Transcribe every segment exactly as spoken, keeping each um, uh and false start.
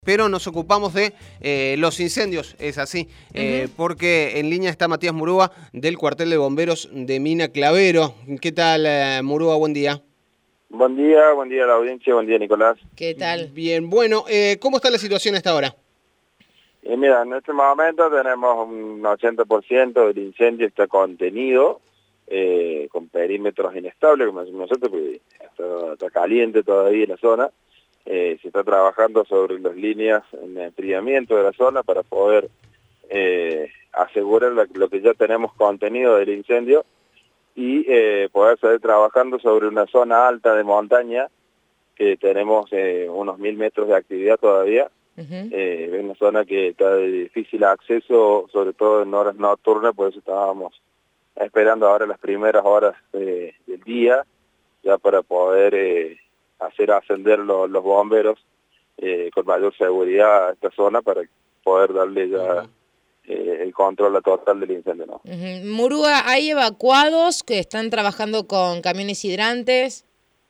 Pero nos ocupamos de eh, los incendios, es así, eh, uh-huh. porque en línea está Matías Murúa del cuartel de bomberos de Mina Clavero. ¿Qué tal, eh, Murúa? Buen día. Buen día, buen día a la audiencia, buen día, Nicolás. ¿Qué tal? Bien, bueno, eh, ¿cómo está la situación hasta ahora? Eh, mira, en este momento tenemos un ochenta por ciento del incendio está contenido, eh, con perímetros inestables, como decimos nosotros, porque está, está caliente todavía la zona. Eh, se está trabajando sobre las líneas en enfriamiento de la zona para poder eh, asegurar la, lo que ya tenemos contenido del incendio y eh, poder seguir trabajando sobre una zona alta de montaña que tenemos eh, unos mil metros de actividad todavía. Uh-huh. eh, es una zona que está de difícil acceso, sobre todo en horas nocturnas, por eso estábamos esperando ahora las primeras horas eh, del día ya para poder eh, hacer ascender los, los bomberos eh, con mayor seguridad a esta zona para poder darle ya uh-huh. eh, el control total del incendio, ¿no? Uh-huh. Murúa, ¿hay evacuados que están trabajando con camiones hidrantes?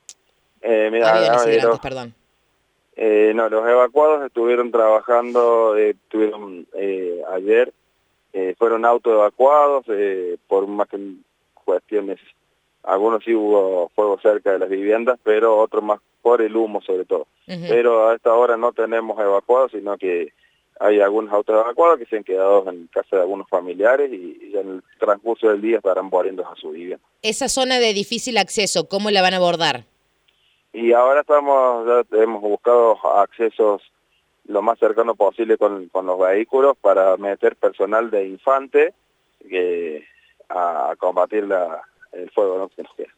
Eh, mira, Aviones no, hidrantes, los, perdón. Eh, no, los evacuados estuvieron trabajando, eh, estuvieron eh, ayer, eh, fueron autoevacuados eh, por más que cuestiones. Algunos sí hubo fuego cerca de las viviendas, pero otros más por el humo sobre todo. Uh-huh. Pero a esta hora no tenemos evacuados, sino que hay algunos autos evacuados que se han quedado en casa de algunos familiares y, y en el transcurso del día estarán volviendo a su vivienda. Esa zona de difícil acceso, ¿cómo la van a abordar? Y ahora estamos, ya hemos buscado accesos lo más cercano posible con, con los vehículos para meter personal de infante que, a, a combatir la el fuego, ¿no?, que nos queda.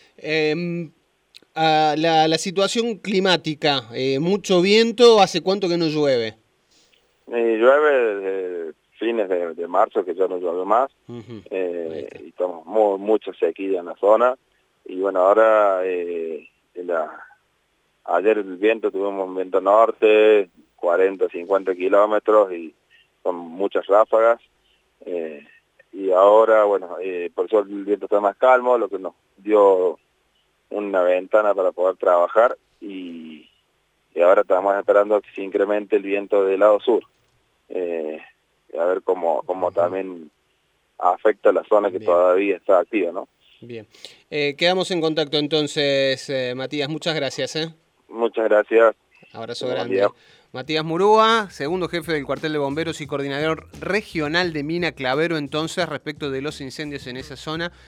Eh, a la, la situación climática, eh, mucho viento, ¿hace cuánto que no llueve? Eh, llueve desde fines de, de marzo, que ya no llueve más, uh-huh. eh, y estamos muy, mucha sequía en la zona, y bueno, ahora eh, la, ayer el viento, tuvimos un viento norte, cuarenta, cincuenta kilómetros, y con muchas ráfagas, eh, y ahora, bueno, eh, por eso el viento está más calmo, lo que nos dio una ventana para poder trabajar, y, y ahora estamos esperando que se incremente el viento del lado sur, eh, a ver cómo, cómo también afecta la zona que Bien. Todavía está activa, ¿no? Bien, eh, quedamos en contacto entonces, eh, Matías, muchas gracias, ¿eh? Muchas gracias. Abrazo grande. Matías Murúa, segundo jefe del cuartel de bomberos y coordinador regional de Mina Clavero, entonces, respecto de los incendios en esa zona.